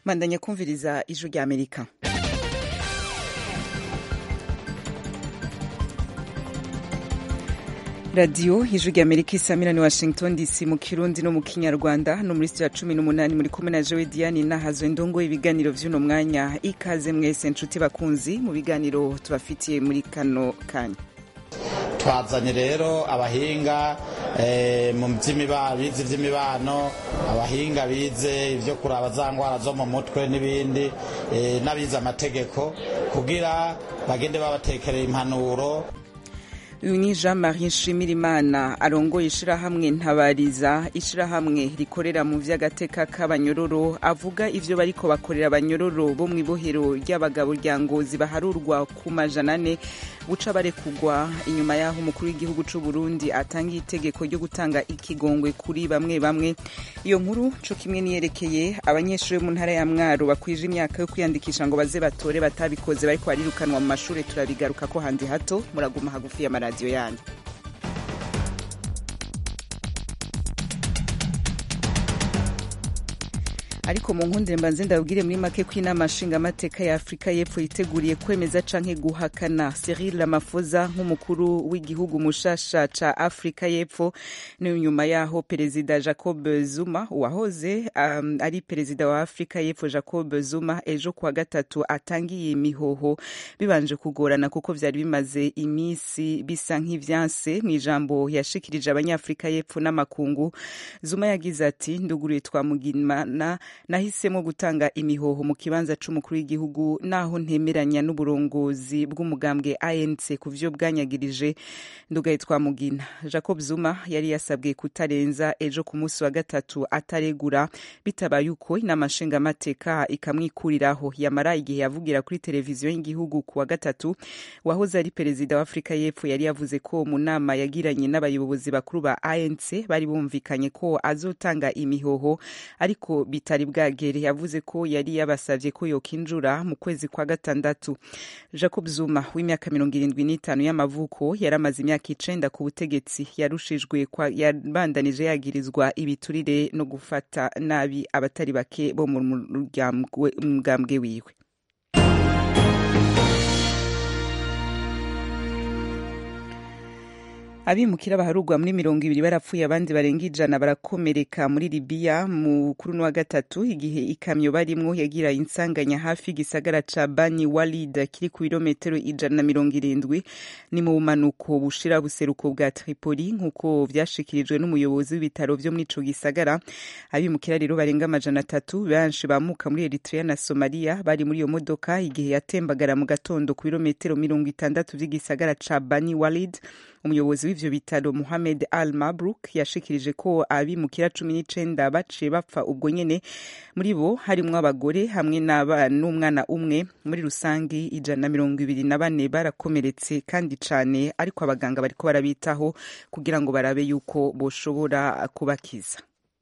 Mandanya kumviriza ijwi rya Amerika. Radio ijwi rya Amerika isamira ni Washington DC mu Kirundi no mu Kinyarwanda no muri studio ya 18 muri kumwe na Joe Diane nahazwe ndongo ibiganiro vy'uno mwanya. Ikaze mwese nshuti bakunzi mu biganiro tubafitiye muri kano kanya. Twazanye rero abahinga mu vy'imibano, abahinga bize ivyo kuraba za ngwara zo mu mutwe n'ibindi, n'abize amategeko kugira bagende babatekerera impanuro. Uyu ni Jean-Marie Nshimirimana arongoye ishirahamwe Ntabariza, ishirahamwe rikorera mu vy'agateka k'abanyororo, avuga ivyo bariko bakorera abanyororo bo mw'ibohero ry'abagabo rya Ngozi baharurwa ku majana 4 buca barekugwa inyuma yaho umukuru w'igihugu c'u Burundi atanga itegeko ryo gutanga ikigongwe kuri bamwe bamwe. Iyo nkuru co kimwe niyerekeye abanyeshuri mu ntara ya Mwaro bakwije imyaka yo kwiyandikisha ngo baze batore batabikoze bariko barirukanwa mu mashure, turabigaruka ko handi hato. Muraguma hagufi ya radio yanyu. Ariko mu nkundire mbanze ndabwire muri make ko inama nshingamateka ya Afrika y'Epfo yiteguriye kwemeza canke guhakana Cyril Ramaphosa nk'umukuru w'igihugu mushasha ca Afrika y'Epfo. Ni nyuma yaho perezida Jacob Zuma wahoze ari perezida wa Afrika y'Epfo Jacob Zuma ejo kuwa gatatu atangiye imihoho bibanje kugorana kuko vyari bimaze imisi bisa nk'ivyanse. Mw'ijambo yashikirije abanyafrika y'Epfo n'amakungu, Zuma yagize ati nduguriye twamugimana nahisemo gutanga imihoho mu kibanza c'umukuru w'igihugu naho ntemeranya n'uburongozi bw'umugambwe ANC ku vyo bwanyagirije ndugaye twamugina. Jacob Zuma yari yasabwe kutarenza ejo ku munsi wa gatatu ataregura, bitabaye uko inama nshingamateka ikamwikuriraho. Yamara igihe yavugira kuri televiziyo y'igihugu ku wa gatatu, wahoze ari perezida wa Afrika y'Epfo yari yavuze ko mu nama yagiranye n'abayobozi bakuru ba ANC bari bumvikanye ko azotanga imihoho ariko bitari bwagere. Yavuze ko yari yabasavye ko yokinjura mu kwezi kwa gatandatu. Jacob Zuma w'imyaka 75 y'amavuko yaramaze imyaka 9 ku butegetsi, yarushijwe yabandanije yagirizwa ibiturire no gufata nabi abatari bake bo mu mugambwe wiwe. Abimukira baharugwa muri 200 barapfuye, abandi barenga 100 barakomereka muri Libya mu kuri wa gatatu igihe ikamyo barimwo yagira insanganya hafi igisagara ca Bani Walid kiri ku birometero 170 ni mu bumanuko bushira buseruko bwa Tripoli nkuko vyashikirijwe n'umuyobozi w'ibitaro vyo muri ico gisagara. Abimukira rero barenga 300 benshi bamuka muri Eritrea na Somalia bari muri iyo modoka igihe yatembagara mu gatondo ku birometero 60 vy'igisagara ca Bani Walid. Umuyobozi w'ivyo bitaro Mohamed Al Mabruk yashikirije ko abimukira 19 baciye bapfa ubwo nyene, muri bo harimwo abagore hamwe n'umwana umwe. Muri rusangi 124 barakomeretse kandi cane, ariko abaganga bariko barabitaho kugira ngo barabe yuko boshobora kubakiza.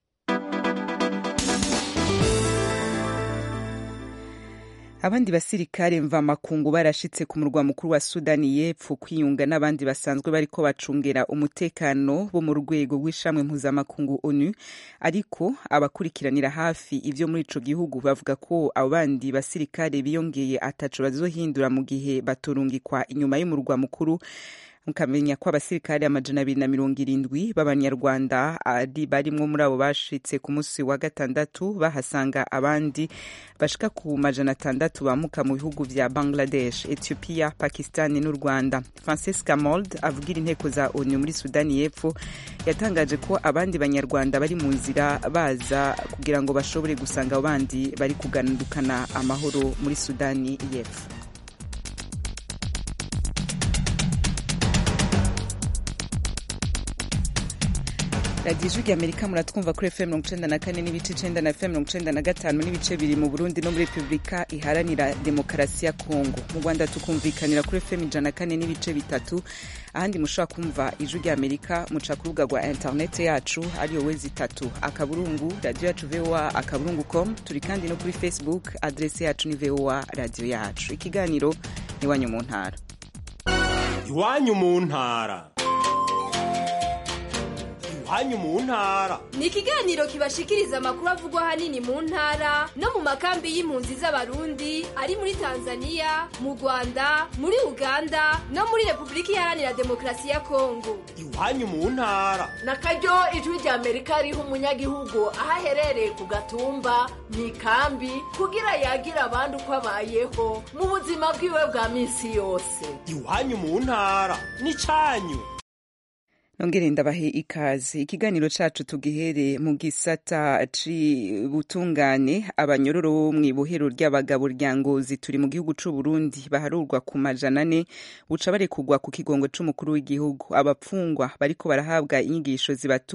Abandi basirikare mva makungu barashitse ku murwa mukuru wa Sudani y'Epfo kwiyunga n'abandi basanzwe bariko bacungera umutekano bo mu rwego rw'ishamwe mpuzamakungu ONU, ariko abakurikiranira hafi ivyo muri ico gihugu bavuga ko abo bandi basirikare biyongeye ataco bazohindura mu gihe batorungikwa inyuma y'umurwa mukuru. Mukamenya ko abasirikare 270 b'abanyarwanda barimwo muri abo bashitse ku munsi wa gatandatu, bahasanga abandi bashika ku 600 bamuka mu bihugu vya Bangladesh, Ethiopia, Pakistan n'u Rwanda. Francesca Mold avugira inteko za ONU muri Sudani y'Epfo yatangaje ko abandi banyarwanda bari mu nzira baza kugira ngo bashobore gusanga abandi bari kuganukana amahoro muri Sudani y'Epfo. Radio Ijwi Amerika muratwumva kuri FM 94 n'ibice 9 na FM 95 n'ibice biri mu Burundi no muri Republika Iharanira Demokarasi ya Kongo. Mu Rwanda tukumvikanira kuri FM 104 n'ibice 3. Ahandi mushobora kumva Ijwi Amerika muca ku rubuga rwa internet yacu ariyo wezi3 akaburungu radio yacu VOA akaburungu.com. Turi kandi no kuri Facebook, adresse yacu ni VOA radio yacu. Ikiganiro ni Iwanyu mu ntara. Iwanyu mu ntara. iwanyu mu ntara. Ni ikiganiro kibashikiriza amakuru avugwa hanini mu ntara no mu makambi y'impunzi z'abarundi ari muri Tanzania, mu Rwanda, muri Uganda no muri Republika Iharanira Demokarasi ya Kongo. Iwanyu mu ntara. Nakaryo ijwi rya Amerika riha umunyagihugu aho aherereye ku gatumba mu ikambi kugira yagira abandi uko abayeho mu buzima bwiwe bwa minsi yose. Iwanyu mu ntara ni canyu. Nongere ndabahe ikaze. Ikiganiro cacu tugihere mu gisata c'ubutungane. Abanyororo bo mw'ibohero ry'abagabo rya Ngozi turi mu gihugu c'u Burundi baharurwa ku majana 4 buca barekugwa ku kigongo c'umukuru w'igihugu. Abapfungwa bariko barahabwa inyigisho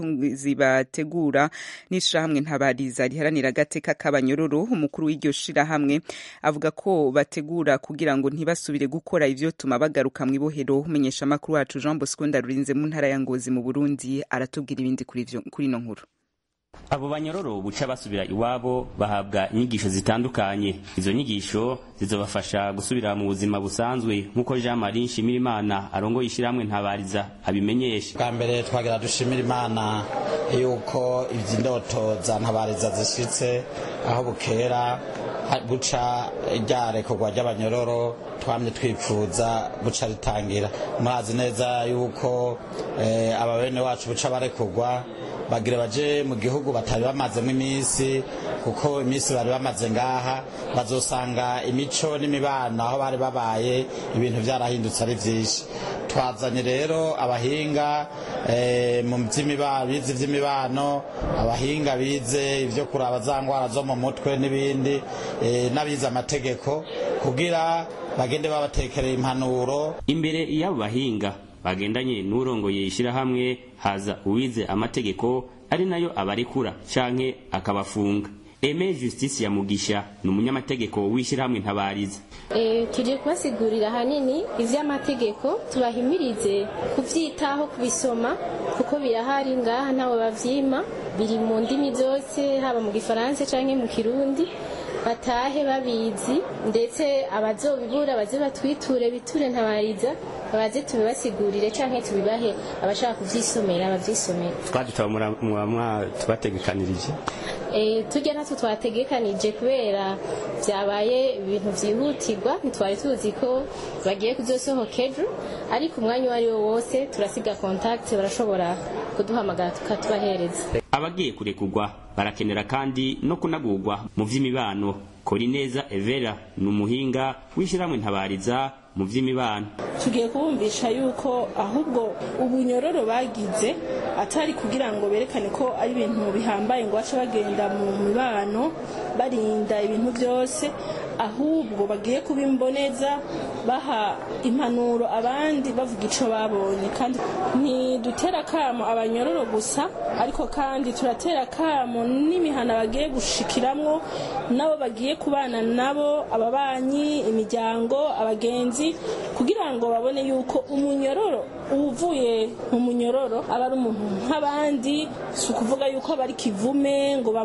zibategura n'ishirahamwe ntabariza riharanira agateka k'abanyororo. Umukuru w'iryo shirahamwe avuga ko bategura kugira ngo ntibasubire gukora ivyo tuma bagaruka mw'ibohero. Umenyesha makuru wacu Jean Bosco Ndarurinze mu ntara ya Ngozi mu Burundi aratubwira ibindi kuri no nkuru. Abo banyororo buca basubira iwabo bahabwa inyigisho zitandukanye. Izo nyigisho zizobafasha gusubira mu buzima busanzwe nkuko Jean Marie Nshimirimana arongoye ishiramwe ntabariza abimenyesha. Bwa mbere twagira dushimira Imana yuko ivy'indoto za ntabariza zishitse aho bukera buca ryarekorwa ry'abanyororo twamye twipfuza buca ritangira. Murazi neza yuko ababene wacu buca barekorwa bagira baje mu gihugu batari bamazemo iminsi, kuko iminsi bari bamaze ngaha bazosanga imico n'imibano aho bari babaye ibintu byarahindutse ari vyinshi. Twazanye rero abahinga mu vy'imibano, abahinga bize ivyo kuraba za ngwara zo mu mutwe n'ibindi, n'abize amategeko kugira bagende babatekereye impanuro. Imbere y'abo bahinga bagendanye n'urongoye ishirahamwe haza uwize amategeko ari nayo abarekura canke akabafunga. Eme Justice ya Mugisha ni umunyamategeko w'ishirahamwe ntabariza. Tuje kubasigurira hanini ivy'amategeko, tubahimirize kuvyitaho kubisoma kuko birahari ngaha ntawe bavyima, biri mu ndimi zose haba mu Gifaransa canke mu Kirundi, batahe babizi, ndetse abazobibura baze batwiture biture ntabariza baze tubibasigurire canke tubibahe abashaka kuvyisomera bavyisomera. Twadutabamura tubategekanirije tujya natwe twategekanije kubera byabaye ibintu vyihutirwa, ntitwari tuzi ko bagiye kuzosohoka ejo, ariko umwanya wari wo wose turasiga contact barashobora kuduhamagara tukatubahereza. Abagiye kurekugwa barakenera kandi no kunagurwa mu vy'imibano. Korineza Evera ni umuhinga w'ishiramwe ntabariza mu vy'imibano. Tugiye kubumvisha yuko ahubwo ubunyororo bagize atari kugira ngo berekane ko ari ibintu bihambaye ngo bace bagenda mu mibano barinda ibintu byose, ahubwo bagiye kubimboneza baha impanuro abandi bavuga ico babonye. Kandi ntidutera kamo abanyororo gusa, ariko kandi turatera kamo n'imihana bagiye gushikiramwo nabo bagiye kubana nabo, ababanyi, imiryango, abagenzi, kugira ngo babone yuko umunyororo uvuye mu munyororo aba ari umuntu nk'abandi, si ukuvuga yuko aba ari kivume ngo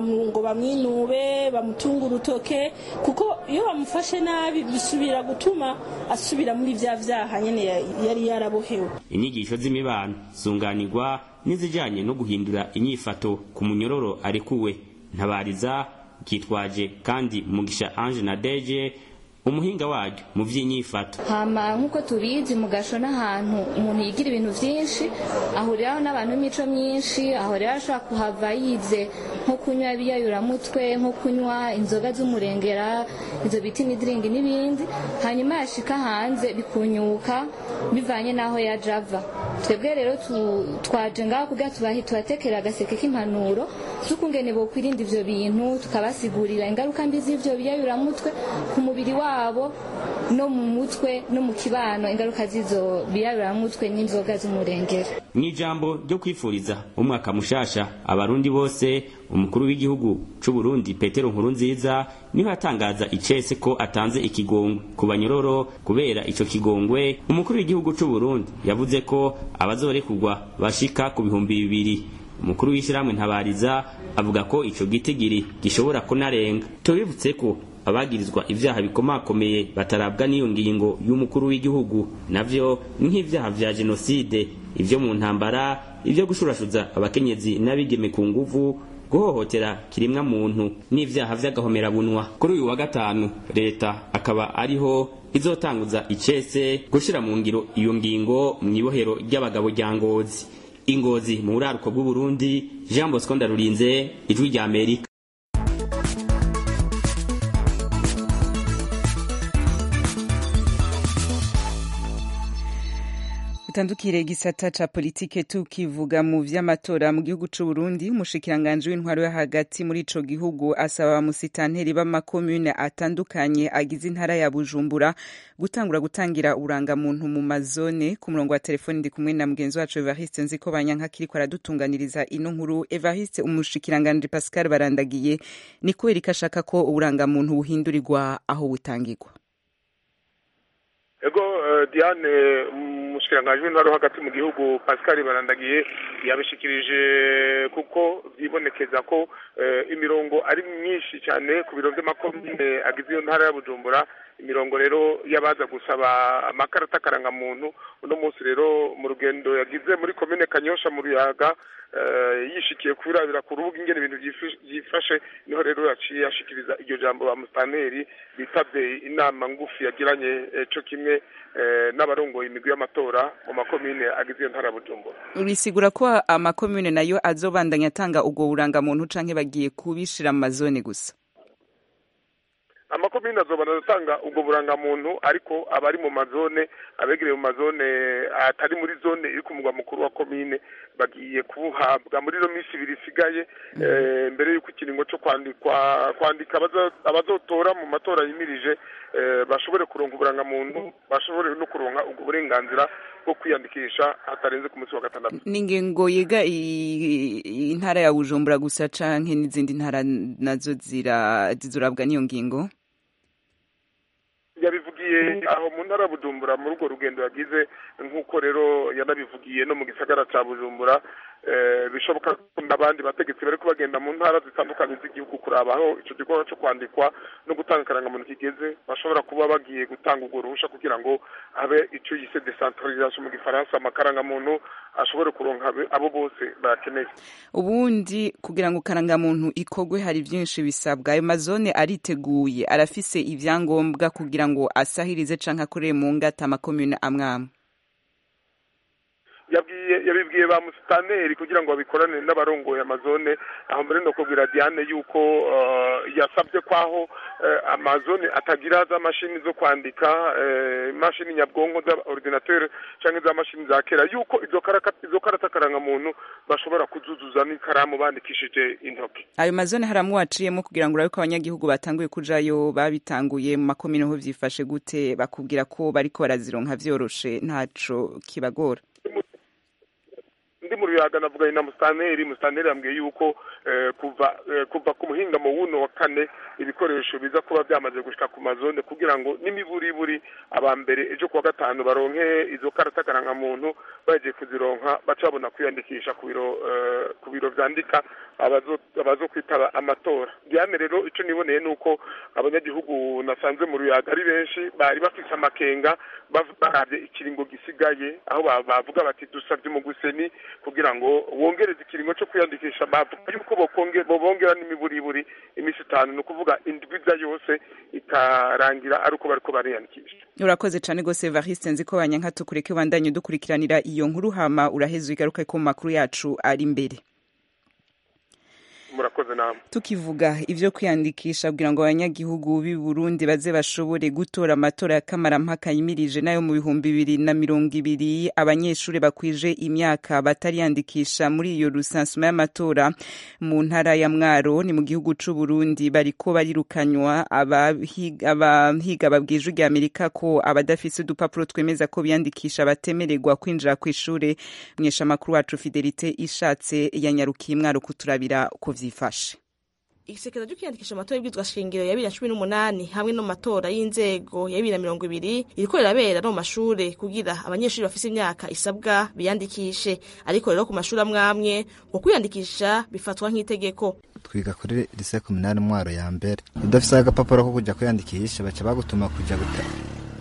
bamwinube bamutunga urutoke, kuko iyo bamufashe nabi bisubira gutuma asubira muri vya vyaha nyene yari yarabohewe. Inyigisho z'imibano zunganirwa n'izijanye no guhindura inyifato ku munyororo arekuwe. Ntabariza kitwaje kandi Mugisha Ange na Deje umuhinga waryo mu vy'inyifato. Hama nkuko tubizi mu gasho n'ahantu umuntu yigira ibintu vyinshi, ahuriraho n'abantu b'imico myinshi, ahuriraho ashobora kuhava yize nko kunywa ibiyayuramutwe, nko kunywa inzoga z'umurengera, izo bita imidiringi n'ibindi, hanyuma yashika hanze bikunyuka bivanye n'aho yaje ava. Twebwe rero twaje ngaho kugira tubatekera agaseke k'impanuro z'ukungene bokwirinda ivyo bintu, tukabasigurira ingaruka mbi z'ivyo biyayuramutwe ku mubiri wabo no mu mutwe no mu kibano, ingaruka z'izo biyayuramutwe n'inzoga z'umurengera. N'ijambo ryo kwifuriza umwaka mushasha abarundi bose, umukuru w'igihugu c'u Burundi Petero Nkurunziza niho atangaza icese ko atanze ikigongwe ku banyororo. Kubera ico kigongwe, umukuru w'igihugu c'u Burundi yavuze ko abazorekugwa bashika ku 200,000. Umukuru w'ishiramwe ntabariza avuga ko ico gitigiri gishobora kunarenga. Tubibutse ko abagirizwa ivyaha bikomakomeye batarabwa n'iyo ngingo y'umukuru w'igihugu, navyo nk'ivyaha vya genocide, ivyo mu ntambara, ivyo gushurashuza abakenyezi n'abigeme ku nguvu, guhohotera kirimwa muntu n'ivyaha vy'agahomerabunwa. Kuri uyu wa gatanu leta akaba ariho izotanguza icese gushira mu ngiro iyo ngingo mw'ibohero ry'abagabo rya Ngozi. Ingozi mu buraruko bw'u Burundi, Jean Bosco Ndarurinze, Ijwi rya Amerika. Utandukire gisata ca politike tukivuga mu vy'amatora mu gihugu c'u Burundi, umushikiranganje w'intwaro yo hagati muri ico gihugu asaba abamusitanteri b'amakomune atandukanye agize intara ya Bujumbura gutangira urangamuntu mu mazone. Ku murongo wa telefoni ndi kumwe na mugenzi wacu Evariste Nzikobanyanka kiriko aradutunganiriza ino nkuru. Evariste, umushikiranganje Pascal Barandagiye ni kubera ikashaka ko uburangamuntu buhindurirwa aho butangirwa? Ego Diane, umushikiranganje w'intwaro hagati mu gihugu Pascal Barandagiye yabishikirije kuko byibonekeza ko imirongo ari myinshi cyane ku biro by'amakomune agize iyo ntara ya Bujumbura. Imirongo rero yabaza gusaba amakarata karangamuntu. Uno munsi rero mu rugendo yagize muri komine Kanyosha mu Ruyaga yishikiye kwirabira ku rubuga ingene ibintu byifashe, niho rero yaciye yashikiriza iryo jambo ba mustaneri bitavye inama ngufi yagiranye co kimwe n'abarongoye imigwi y'amatora mu makomine agize iyo ntara ya Bujumbura. Urisigura ko amakomune nayo azobandanya atanga ubwo burangamuntu canke bagiye kubishira mu mazone gusa? Amakomine azobana atanga ubwo burangamuntu, ariko abari mu mazone, abegereye mu mazone atari muri zone iri ku mugwa mukuru wa komine bagiye kubuhabwa muri ino minsi ibiri isigaye mbere y'uko ikiringo cyo kwandika abazotora mu matora yimirije bashobore kuronka uburangamuntu, bashobore no kuronka ubwo burenganzira bwo kwiyandikisha hatarenze ku munsi wa gatandatu. Ningengo yega intara ya Bujumbura gusa canke n'izindi ntara nazo zizurabwa n'iyo ngingo? Yabivugiye aho mu ntara ya Bujumbura muri urwo rugendo yagize, nk'uko rero yanabivugiye no mu gisagara ca Bujumbura. Bishoboka ko n'abandi bategetsi bariko bagenda mu ntara zitandukanye z'igihugu kurabaho ico gikorwa cyo kwandikwa no gutanga karangamuntu kigeze, bashobora kuba bagiye gutanga urwo ruhusha kugira ngo habe ico yise decentralisation mu gifaransa, amakarangamuntu ashobore kuronka abo bose bakeneye. Ubundi kugira ngo karangamuntu ikogwe hari byinshi bisabwa. Ayo mazone ariteguye, arafise ivyangombwa kugira ngo asahirize canke akorere mu ngata amakomune amwamwe? Yabibwiye ba mustaneri kugira ngo babikorane n'abarongoye amazone. Aho mbere no kubwira Diane yuko yasabye kwaho amazone atagira za mashini zo kwandika, mashini nyabwonko za ordinateur canke za mashini za kera, yuko izo karata karangamuntu bashobora kuzuzuza n'ikaramu bandikishije intoki. Ayo mazone haramu waciyemo kugira ngo urabiko abanyagihugu batanguye kujayo, babitanguye mu makomine ho vyifashe gute? Bakubwira ko bariko barazironka vyoroshe ntaco kibagora? Ndi mu Ruyaga navuganye na mustaneri yambwiye yuko kuva ku muhingamo wuno wa kane ibikoresho biza kuba byamaze gushika ku mazone kugira ngo n'imiburiburi abambere ejo kuwa gatanu baronke izo karata karangamuntu. Baje kuzironka baca babona kwiyandikisha ku biro vyandika abazo kwitaba amatora. Diane, rero ico niboneye nuko abanyagihugu nasanze mu Ruyaga ari benshi bari bafise amakenga baravye ikiringo gisigaye, aho bavuga bati dusavye mu guseni kugira ngo wongereze ikiringo cyo kwiyandikisha. Bavuga yuko bongera n'imiburiburi imisi 5, no kuvuga indwiza yose ikarangira ari uko bariko bariyandikisha. Urakoze cane gose Evariste Nzikobanyanka, tukureke bandanye dukurikiranira iyo nkuru hama uraheze igaruka ko makuru yacu ari imbere. Murakoze namwe. Tukivuga ivyo kwiyandikisha kugira ngo abanyagihugu b'i Burundi baze bashobore gutora amatora ya kamarampaka yimirije nayo mu 2020, abanyeshuri bakwije imyaka batariyandikisha muri iyo rusansuma y'amatora mu ntara ya Mwaro ni mu gihugu c'u Burundi bariko barirukanywa. Abahiga babwije rya Amerika ko abadafise udupapuro twemeza ko biyandikisha batemererwa kwinjira kw'ishure. Mwesha makuru wacu Fidelite Ishatse yanyarukiye Mwaro kuturabira ko vyifashe. Igisekeza cyo kwiyandikisha amatora y'ibwizwa shingiro ya 2018 hamwe no matora y'inzego ya 2020 iriko irabera no mashure kugira abanyeshuri bafise imyaka isabwa biyandikishe, ariko rero ku mashuri amwamwe ngo kwiyandikisha bifatwa nk'itegeko. Twiga kuri lycée communale Mwaro ya mbere, udafise agapapuro ko kujya kwiyandikisha baca bagutuma kujya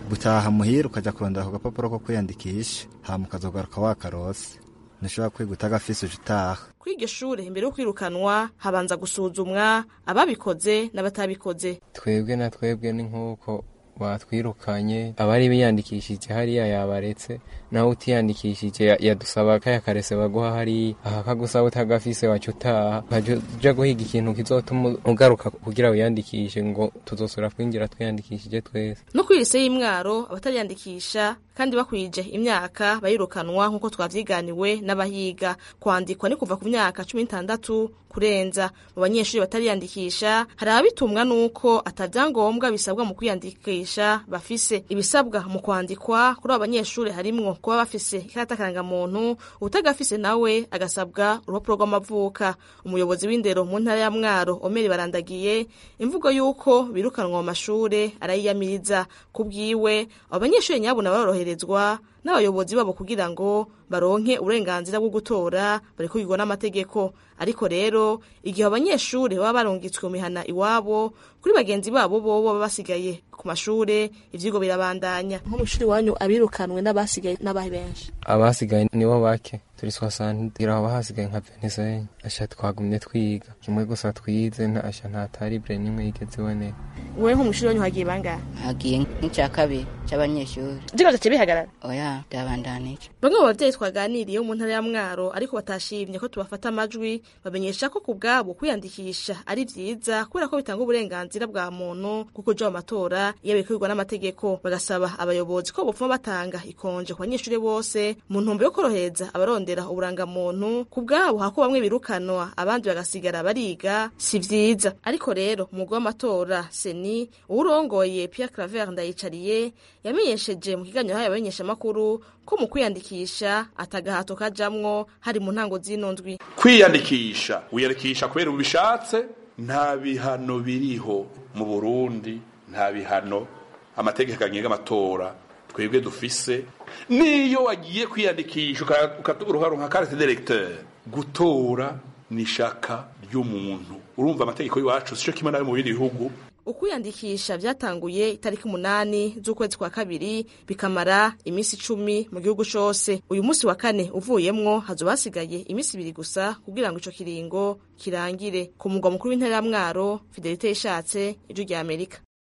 gutaha muhira ukaja kurondera ako gapapuro ko kwiyandikisha hama ukazogaruka wakarose ntushobora kwiga utagafise uje utaha. Kuri iryo shure imbere yo kwirukanwa habanza gusuzumwa ababikoze n'abatabikoze. Twebwe na twebwe ni nk'uko batwirukanye abari biyandikishije hariya yabaretse nawe utiyandikishije yadusaba kaya karese baguha hari akagusaba utagafise wacu utaha ukaja guhiga ikintu kizotuma ugaruka kugira wiyandikishe ngo tuzosura kwinjira twiyandikishije twese. No kwirise y'imwaro abatariyandikisha kandi bakwije imyaka bayirukanwa nkuko twavyiganiwe n'abahiga. Kwandikwa ni kuva ku myaka 16 kurenza. Mu banyeshuri batariyandikisha hari abitumwa nuko atavyangombwa bisabwa mu kwiyandikisha bafise. Ibisabwa mu kwandikwa kuri abanyeshuri harimwo kuba bafise ikarata karangamuntu, utagafise nawe agasabwa urupapuro rw'amavuka. Umuyobozi w'indero mu ntara ya Mwaro Omeri Barandagiye imvugo yuko birukanwa mu mashure arayiyamiriza. Kubwiwe abanyeshuri nyabuna baroroherezwa n'abayobozi babo kugira ngo baronke uburenganzira bwo gutora bari kugirwa n'amategeko. Ariko rero igihe abanyeshuri baba barungitswe mu mihana iwabo kuri bagenzi babo bobo basigaye ku mashure ivyigo birabandanya. Nko mu shuri wanyu abirukanwe n'abasigaye n'abahe benshi? Abasigaye nibo bake turi 60 aho bahasigaye nka 25. Asha twagumye twiga kimwe gusa twize nta taribre nimwe yigeze wone. Wewe nko mu shuri wanyu hagiye bangahe? Hagiye nk'icya kabiri cy'abanyeshuri. Jigaje bihagarara? Oya ndabandanije. Bamwe mu bavyeyi twaganiriye mu ntara ya Mwaro ariko batashimye ko tubafata amajwi bamenyesha ko kubgabo kwiyandikisha ari vyiza kubera ko bitanga uburenganzira bwa muntu kuko jo amatora yabikirwa n'amategeko. Bagasaba abayobozi ko bopfuma batanga ikonje ku banyeshuri bose mu ntumbe yo korohereza abarondera uburanga muntu. Kubgabo hako bamwe birukanwa abandi bagasigara bariga si vyiza. Ariko rero umugwi w'amatora seni urongoye Pierre Claver Ndayicariye yamenyesheje mu kiganiro haye abamenyesha makuru ko mu kwiyandikisha atagahato kajamwo hari mu ntango z'inondwi. Kwiyandikisha wiyandikisha kubera ubishatse, nta bihano biriho mu Burundi, nta bihano amategeko agenga amatora twebwe dufise. Niyo wagiye kwiyandikisha ukatuga uruharo nka carte d'électeur, gutora ni shaka ry'umuntu. Urumva amategeko y'iwacu sico kimwe nayo mu bindi bihugu. Ukwiyandikisha vyatanguye itariki 8 z'ukwezi kwa kabiri bikamara imisi 10 mu gihugu cose. Uyu musi wa kane uvuyemwo hazobasigaye imisi 2 gusa kugira ngo ico kiringo kirangire. Ku mugwa mukuru w'intara ya Mwaro, Fidelite Ishatse, Ijwi rya Amerika.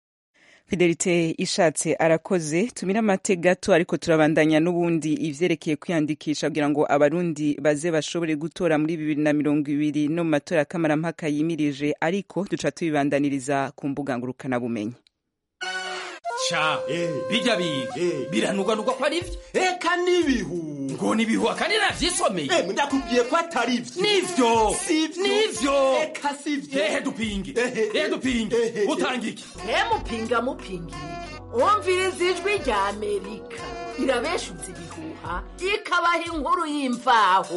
Fidelite Ishatse arakoze. Tumira amate gato ariko turabandanya n'ubundi ivyerekeye kwiyandikisha kugira ngo abarundi baze bashobore gutora muri 2020 no matora kamara mpaka yimirije, ariko duca tubibandaniriza ku mbuga ngurukana bumenyi. Cha bijya biranugwa ko ari ivyo eka nibihu ngo nibihu akandi navyisomeye ndakubwiye ko atari ivyo nivyo eka sivyo dupinge utangike mupinga umviriza ijwi rya Amerika irabeshuza ibihuha ikabaha inkuru y'imvaho.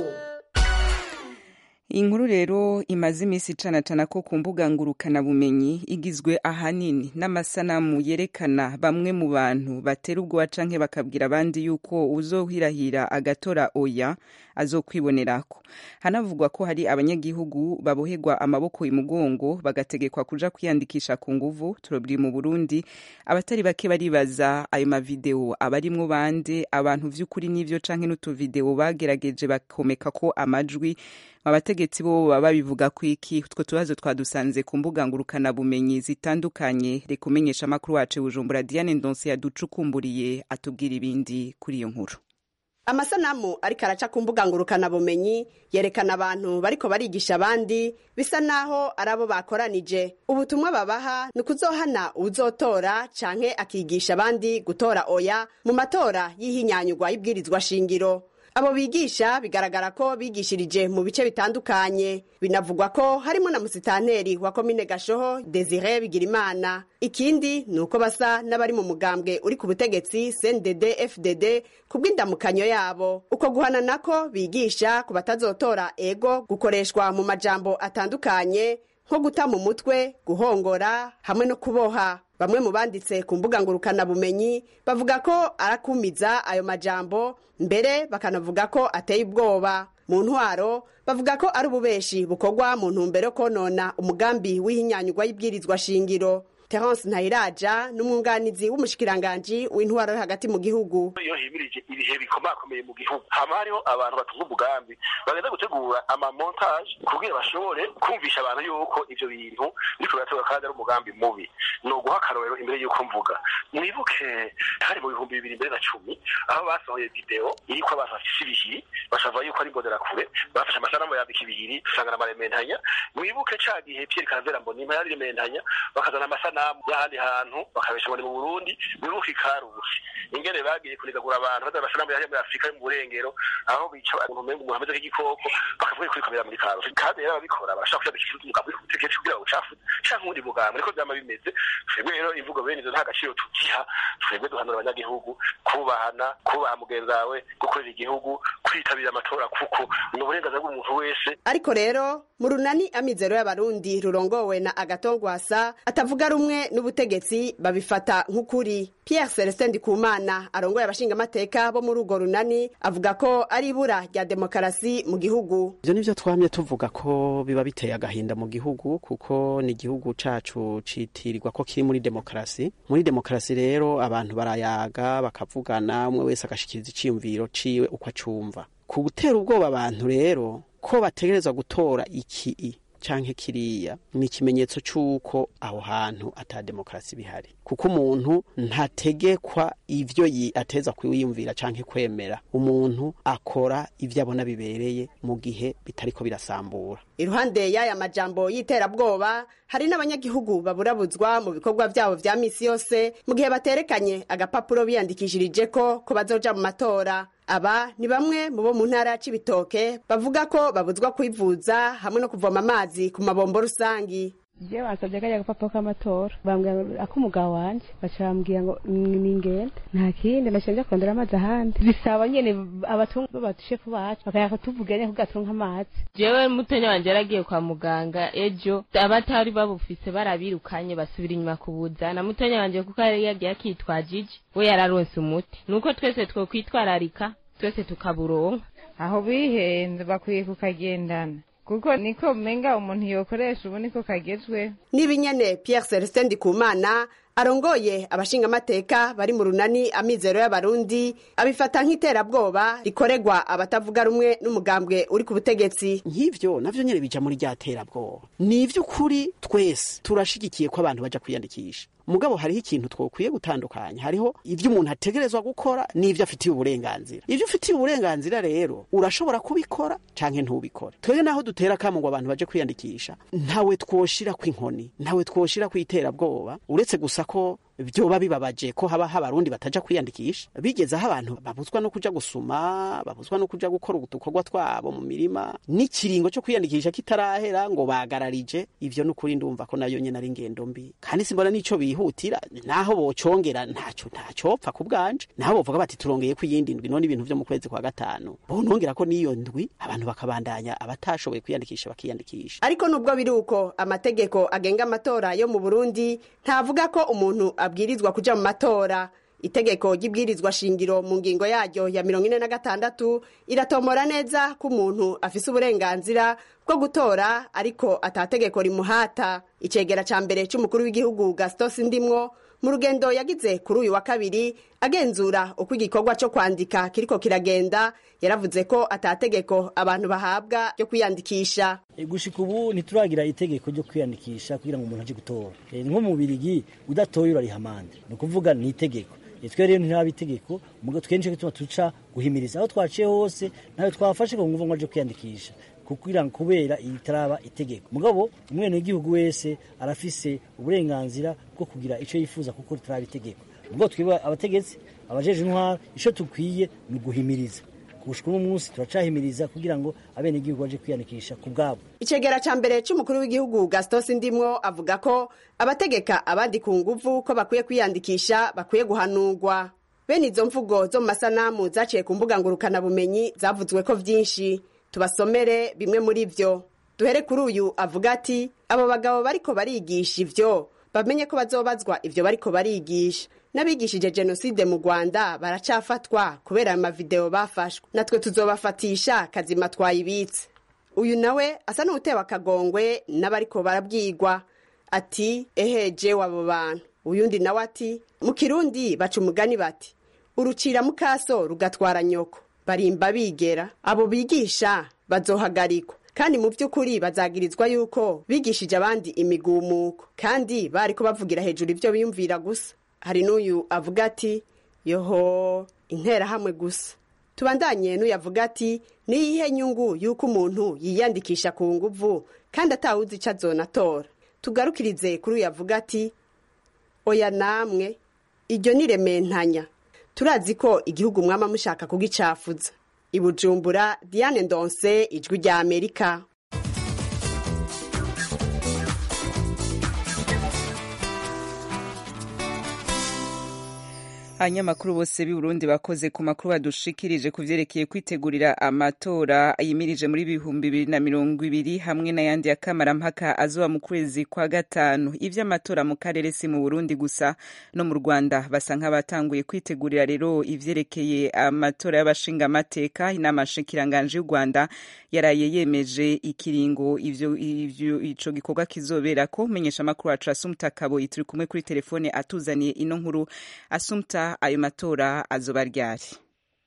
Inkuru rero imaze imisi cana ko ku mbuga ngurukana bumenyi igizwe ahanini n'amasanamu yerekana bamwe mu bantu batera ubwoba canke bakabwira abandi yuko uzohirahira agatora oya azokwibonerako. Hanavugwa ko hari abanyagihugu baboherwa amaboko imugongo bagategekwa kuja kwiyandikisha ku nguvu. Turobiri mu Burundi abatari bake baribaza ayo mavideo abarimwo bande, abantu vy'ukuri n'ivyo canke n'utu video bagerageje bakomeka ko amajwi. Abategetsi bo baba bivuga ko iki? Utwo tubazo twadusanze ku mbuga ngurukana bumenyi zitandukanye. Reka umenyesha makuru wacu Bujumbura Diane Ndonse yaducukumburiye atubwira ibindi kuri iyo nkuru. Amasanamu ariko araca ku mbuga ngurukana bumenyi yerekana abantu bariko barigisha abandi bisa naho arabo bakoranije. Ubutumwa babaha ni kuzohana uzotora canke akigisha abandi gutora oya mu matora y'ihinyanyugwa y'ibwirizwa shingiro. Abo bigisha bigaragara ko bigishirije mu bice bitandukanye. Binavugwa ko harimo na musitanteri wa komine Gashoho Desire Bigirimana. Ikindi nuko basa n'abari mu mugambwe uri ku butegetsi CNDD FDD kubw'indamukanyo yabo. Uko guhana nako bigisha ku batazotora ego gukoreshwa mu majambo atandukanye nko guta mu mutwe, guhongora hamwe no kuboha. Bamwe mu banditse ku mbuga ngurukana bumenyi bavuga ko arakumiza ayo majambo, mbere bakanavuga ko ateye ubwoba. Mu ntwaro bavuga ko ari ububeshi bukorwa mu ntumbero konona umugambi w'ihinyanyugwa y'ibwirizwa shingiro. Terence Ntayiraja n'umwunganizi w'umushikiranganji w'intwaro yo hagati mu gihugu. Iyo himirije ibihe bikomakomeye mu gihugu hama hariho abantu batunga umugambi bagenda gutegura amamontage kugira bashobore kumvisha abantu yuko ivyo bintu biriko birategwa kandi ari umugambi mubi. No guha akarorero imbere yuko mvuga mwibuke hari mu 2010 aho basohoye video iriko abantu bafise ibihiri bashava yuko ari imbonerakure bafashe amasanamu yabika ibihiri usanga n'amarementanya. Mwibuke ca gihe Pierre Karavera Mbonimpa yari rementanya bakazana amasanamu y'ahandi hantu bakabesha muri mu Burundi mwibuke Karusi ingene bagiye kunigagura abantu bazana amasanamu yari muri Afrika mu burengero aho bica abantu mengo Muhammed k'igikoko bakavuga kuri kamera muri Karusi kandi rero babikora barashaka kubyandikisha umugambi utegetse kugira ucafu canke undi mugambi ariko byama bimeze twebwe rero imvugo bene izo nta gaciro tugiha twebwe duhanura abanyagihugu kubaha mugenzi wawe gukorera igihugu kwitabira amatora kuko ni uburenganzira bw'umuntu wese. Ariko rero mu runani amizero y'abarundi rurongowe na Agatongwasa atavuga rumwe n'ubutegetsi babifata nk'ukuri. Pierre Celestin Ndikumana arongoye abashingamateka bo muri urwo runani avuga ko ari ibura rya demokarasi mu gihugu. Ivyo nivyo twamye tuvuga ko biba biteye agahinda mu gihugu kuko ni igihugu cacu citirirwa ko kiri muri demokarasi. Muri demokarasi rero abantu barayaga bakavugana umwe wese agashikiriza iciyumviro ciwe uko acumva. Ku gutera ubwoba abantu rero ko bategerezwa gutora iki canke kiriya ni ikimenyetso c'uko aho hantu ata demokarasi bihari kuko umuntu ntategekwa ivyo ateza kwiyumvira canke kwemera. Umuntu akora ivyo abona bibereye mu gihe bitariko birasambura. Iruhande y'aya majambo y'iterabwoba hari n'abanyagihugu baburabuzwa mu bikorwa vyabo vya misi yose mu gihe baterekanye agapapuro biyandikishirije ko bazoja mu matora. Aba ni bamwe mu bo mu ntara c'Ibitoke bavuga ko babuzwa kwivuza hamwe no kuvoma amazi ku mabombo rusangi. Je basabye kajya agapapuro k'amatora bambwira ak'umugabo wanje bacambwira ngo ningende nta kindi nashenje kondera amazi ahandi bisaba nyene abatunga batushefu bacu bakaya tuvuganye kugatunga amazi. Jewe mutenya wanje yaragiye kwa muganga ejo abatari babufise barabirukanye basubira inyuma kubuzana mutenya wanje kuko yari yagiye akitwajije we yararonse umuti nuko twese two kwitwararika twese tukaburonka aho bihenze bakwiye kukagendana kuko niko menga umuntu yokoresha ubu niko kagezwe. Nibinyene Pierre Celestin Ndikumana arongoye abashingamateka bari mu runani amizero y'abarundi abifata nk'iterabwoba rikoregwa abatavuga rumwe n'umugambwe uri ku butegetsi. Nk'ivyo navyo nyene bija muri rya terabwoba. Ni ivy'ukuri twese turashigikiye ko abantu baja kwiyandikisha. Mugabo hariho ikintu twokwiye gutandukanya. Hariho ivyo umuntu ategerezwa gukora n'ivyo afitiye uburenganzira. Ivyo ufitiye uburenganzira rero urashobora kubikora canke ntubikore. Twege naho dutera kamo ngo abantu baje kwiyandikisha ntawe twoshira kw'inkoni ntawe twoshira kw'iterabwoba uretse gusa ko vyoba bibabaje ko haba abarundi bataja kwiyandikisha bigeze aho abantu babuzwa no kuja gusuma babuzwa no kuja gukora udukorwa twabo mu mirima n'ikiringo cyo kwiyandikisha kitarahera ngo bagararije. Ivyo n'ukuri ndumva ko nayo nyene ari ngendo mbi kandi simbona nico bihutira naho bocongera ntacopfa ku bwanje naho bovuga bati turongeye kwiyindi ndwi none ibintu vyo mu kwezi kwa gatanu bonongera ko niyo ndwi abantu bakabandanya abatashoboye kwiyandikisha bakiyandikisha. Ariko nubwo biri uko amategeko agenga amatora yo mu Burundi ntavuga ko umuntu abwirizwa kuja mu matora. Itegeko ry'ibwirizwa shingiro mu ngingo yaryo ya 46 iratomora neza ko umuntu afise uburenganzira bwo gutora ariko atategeko rimuhata. Icegera ca mbere c'umukuru w'igihugu Gaston Sindimwo mu rugendo yagize kuri uyu wa kabiri agenzura uko igikorwa cyo kwandika kiriko kiragenda yaravuze ko atategeko abantu bahabwa ryo kwiyandikisha. Gushika ubu ntituragira itegeko ryo kwiyandikisha kugira ngo umuntu aje gutora. Nko mu Birigi udatoye urarihamande no kuvuga ni itegeko. Twe rero ntirabe itegeko mugo twenje ko tuca guhimiriza aho twaciye hose nayo twafashe ko nguvu ngo aje kwiyandikisha kugira ngo kubera itaraba itegeko. Mugabo umwene w'igihugu wese arafise uburenganzira bwo kugira ico yifuza kuko taraba itegeko. Mugo twiba abategetsi abajeje intwara ico tukwiye ni guhimiriza. Kushika umunsi turacahimiriza kugira ngo abene igihugu baje kwiyandikisha ku bwabo. Icegera ca mbere c'umukuru w'igihugu Gaston Sindimwo avuga ko abategeka abandi ku nguvu ko bakwiye kwiyandikisha bakwiye guhanurwa. Bene izo mvugo zo mu masanamu zaciye ku mbuga ngurukana bumenyi zavuzwe ko vyinshi. Tubasomere bimwe muri vyo. Duhere kuri uyu avuga ati abo bagabo bariko barigisha ivyo bamenye ko bazobazwa ivyo bariko barigisha. N'abigishije genocide mu Rwanda baracafatwa kubera amavideo bafashwe. Natwe tuzobafatisha kazima twayibitse. Uyu nawe asa n'utewa kagongwe n'abariko barabwirwa. ati eheje wabo bantu, uyundi nawe ati mu kirundi baca umugani bati urucira mukaso rugatwara nyoko, barimba bigera. Abo bigisha bazohagarikwa kandi mu by'ukuri bazagirizwa yuko bigishije abandi imigumuko kandi bariko bavugira hejuru ivyo biyumvira gusa. Hari n'uyu avuga ati yoho intera hamwe gusa. Tubandanye n'uyavuga ati niyihe nyungu yuko umuntu yiyandikisha ku nguvu kandi atawuzi ico azonatora. Tugarukirize kuri uyavuga ati oya namwe iryo ni rementanya, turazi ko igihugu mwama mushaka kugicafuza. I Bujumbura, Diane Ndonse, Ijwi rya Amerika. Abanyamakuru bose b'i Burundi bakoze ku makuru badushikirije ku vyerekeye kwitegurira amatora yimirije muri 2020 hamwe n'ayandi ya kamarampaka azoba mu kwezi kwa gatanu. Ivy'amatora mu karere si mu Burundi gusa no mu Rwanda basa nk'abatanguye kwitegurira rero ivyerekeye amatora y'abashinga amateka. Inama nshikiranganje y'u Rwanda yaraye yemeje ikiringo ico gikorwa kizoberako. Menyesha makuru wacu Assumpta Kaboyi turi kumwe kuri telefone atuzaniye ino nkuru. Assumpta, ayo matora azoba ryari?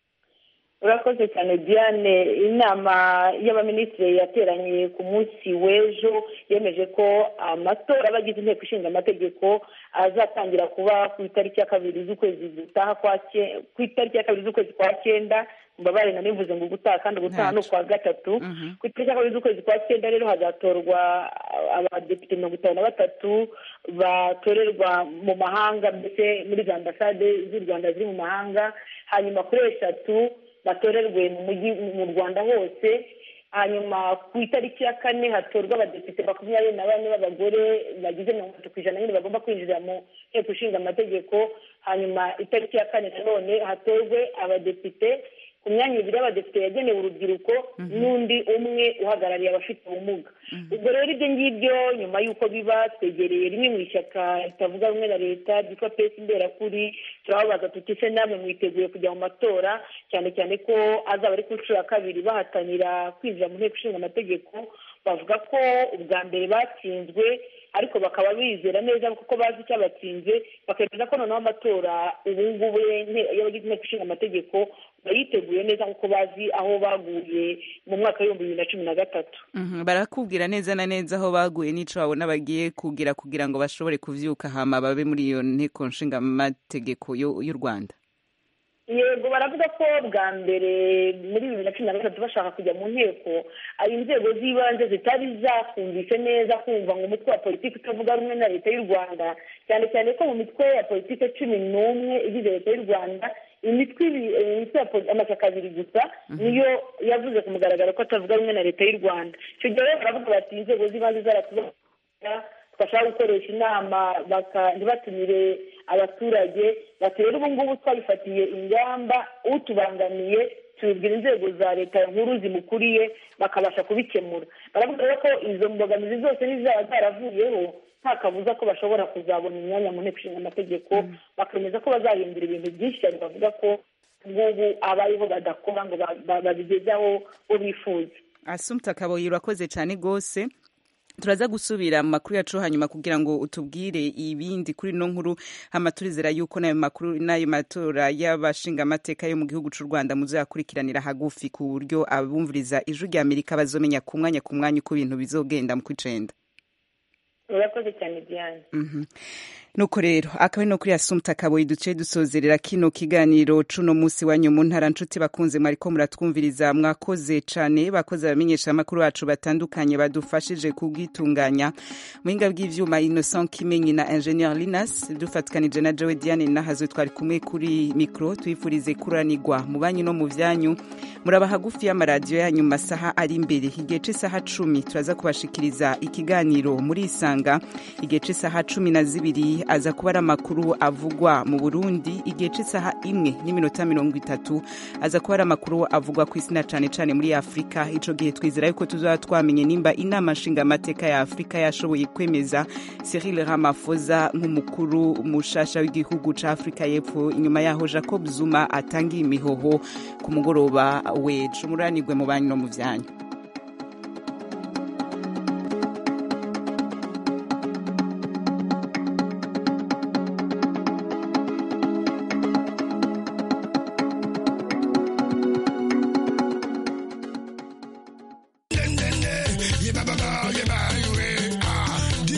Urakoze cyane Diane. Inama y'abaminisitiri yateranye ku munsi w'ejo yemeje ko amatora abagize inteko ishinga amategeko azatangira kuba ku itariki ya 2 z'ukwezi gutaha ku itariki ya 2 z'ukwezi kwa 9. Mbabare na nivuze ngo gutaha kandi gutaha no kwa gatatu. Ku itariki ya 2 z'ukwezi kwa 9 rero hazatorwa abadepite 53 batorerwa mu mahanga ndetse muri za ambasade z'u Rwanda ziri mu mahanga, hanyuma kuri 3 batorerwe mu Rwanda hose. Hanyuma ku itariki ya 4 hatorwa abadepite 24 b'abagore bagize 30% nyine bagomba kwinjira mu nteko ishinga amategeko. Hanyuma itariki ya 4 nanone hatorwe abadepite ku myanya 2 y'abadepite yagenewe urubyiruko n'undi umwe uhagarariye abafite ubumuga. Ubwo rero ibyo ngibyo nyuma y'uko biba twegereye rimwe mu ishyaka ritavuga rumwe na leta ryitwa PS Imberakuri, turababaza tuti se namwe mwiteguye kujya mu matora, cyane cyane ko azaba ari ku nshuro ya 2 bahatanira kwinjira mu nteko ishinga amategeko. Bavuga ko ubwa mbere batsinzwe ariko bakaba bizera neza kuko bazi icyo batsinze, bakemeza ko noneho amatora ubu ngubu y'abagize inteko ishinga amategeko bayiteguye neza kuko bazi aho baguye mu mwaka wa 2013. Barakubwira neza na neza aho baguye n'ico babona bagiye kugira ngo bashobore kuvyuka hama babe muri iyo nteko nshinga amategeko y'u Rwanda. Yego, baravuga ko bwa mbere muri 2013 bashaka kujya mu nteko ari inzego z'ibanze zitari zakumvise neza kumva ngo umutwe wa politiki utavuga rumwe na leta y'u Rwanda, cyane cyane ko mu mitwe ya politiki 11 igize leta y'u Rwanda imitwe amashyaka 2 gusa niyo yavuze ku mugaragaro ko atavuga rumwe na leta y'u Rwanda. Icyo gihe baravuga bati inzego z'ibanze zaratuba twashaka gukoresha inama ntibatumire abaturage, bati rero ubu ngubu twabifatiye ingamba, utubangamiye tubibwira inzego za leta nkuru zimukuriye bakabasha kubikemura. Baravuga ko izo mbogamizi zose n'izaba zaravuyeho nta kabuza ko bashobora kuzabona imyanya mu nteko ishinga amategeko, bakemeza ko bazahindura ibintu byinshi cyane. Bavuga ko ngubu abariho badakora ngo babigezaho bo bifuza. Assumpta Kaboyi, urakoze cyane gose. Turaza gusubira mu makuru yacu hanyuma kugira ngo utubwire ibindi kuri no nkuru. Amaturizera yuko nayo makuru nayo matora y'abashinga amateka yo mu gihugu cy'u Rwanda muzakurikiranira hagufi ku buryo abumviriza Ijwi rya Amerika bazomenya ku mwanya uko ibintu bizogenda mu kwicenda. Urakoze cyane Diane. Nuko rero akaba no kuri Assumpta Kaboyi duce dusozerera kino kiganiro cuno musi wanyu mu ntara nshuti bakunze mwariko muratwumviriza. Mwakoze cane, bakoze abamenyesha amakuru bacu batandukanye badufashije kugitunganya. Muhinga bw'ivyuma Innocent Kimenyi na Engineer Linas, dufatikanije na Joe Diane nahazwe twari kumwe kuri micro. Twifurize kuranirwa mu banyu no mu vyanyu. Muraba hagufi y'amaradiyo yanyu masaha ari imbere. Igihe c'isaha 10 turaza kubashikiriza ikiganiro muri Isanga. Igihe c'isaha 12 aza kuba ari amakuru avugwa mu Burundi. Igihe c'isaha 1:30 aza kuba ari amakuru avugwa ku isi na cane muri Afrika. Ico gihe twizera yuko tuzaba twamenye nimba inama nshinga amateka ya Afrika yashoboye kwemeza Cyril Ramaphosa nk'umukuru mushasha w'igihugu ca Afrika y'Epfo, inyuma yaho Jacob Zuma atangiye imihoho ku mugoroba w'ejo. Muranirwe mu banyu no mu vyanyu.